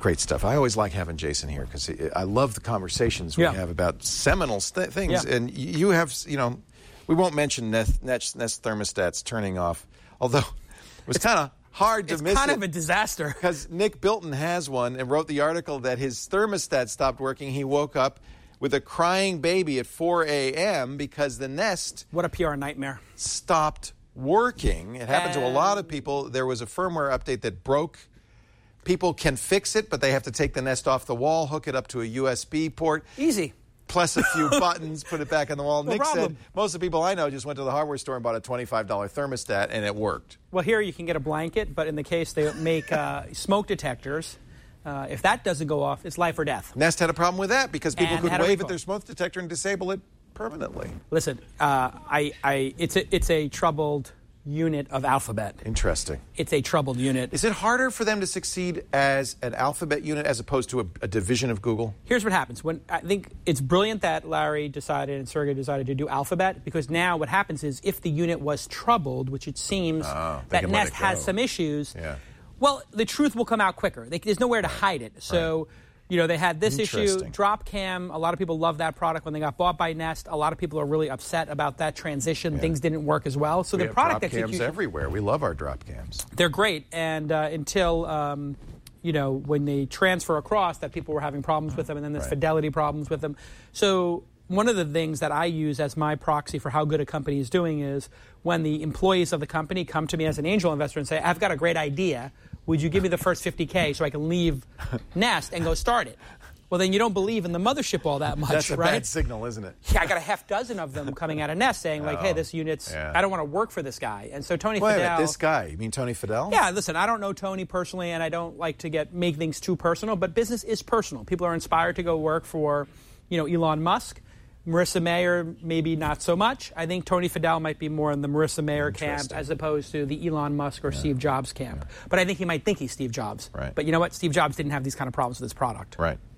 Great stuff. I always like having Jason here because I love the conversations we have about seminal things. Yeah. And you have, we won't mention Nest thermostats turning off, although it was kind of hard to miss it. It's kind of a disaster. Because Nick Bilton has one and wrote the article that his thermostat stopped working. He woke up with a crying baby at 4 a.m. because the Nest... What a PR nightmare. ...stopped working. It happened to a lot of people. There was a firmware update that broke. People can fix it, but they have to take the Nest off the wall, hook it up to a USB port. Easy. Plus a few buttons, put it back on the wall. No Nick problem. said most of the people I know just went to the hardware store and bought a $25 thermostat, and it worked. Well, here you can get a blanket, but in the case they make smoke detectors. If that doesn't go off, it's life or death. Nest had a problem with that because people And could had a wave recall. at their smoke detector and disable it permanently. Listen, it's a troubled unit of Alphabet. Interesting. It's a troubled unit. Is it harder for them to succeed as an Alphabet unit as opposed to a division of Google? Here's what happens. I think it's brilliant that Larry decided and Sergey decided to do Alphabet, because now what happens is if the unit was troubled, which it seems that Nest has some issues, well, the truth will come out quicker. There's nowhere to hide it. So, they had this issue, DropCam. A lot of people love that product when they got bought by Nest. A lot of people are really upset about that transition. Things didn't work as well. So we the have product drop execution... cams everywhere. We love our drop cams. They're great. And until... when they transfer across, that people were having problems with them, and then there's fidelity problems with them. So one of the things that I use as my proxy for how good a company is doing is when the employees of the company come to me as an angel investor and say, I've got a great idea. Would you give me the first $50K so I can leave Nest and go start it? Well, then you don't believe in the mothership all that much, That's a right? bad signal, isn't it? Yeah, I got a half dozen of them coming out of Nest saying, hey, this unit's, I don't want to work for this guy. And so Tony Fadell... this guy? You mean Tony Fadell? Yeah, listen, I don't know Tony personally, and I don't like to make things too personal, but business is personal. People are inspired to go work for, Elon Musk. Marissa Mayer, maybe not so much. I think Tony Fadell might be more in the Marissa Mayer camp as opposed to the Elon Musk or Steve Jobs camp. But I think he might think he's Steve Jobs. Right. But you know what? Steve Jobs didn't have these kind of problems with his product. Right.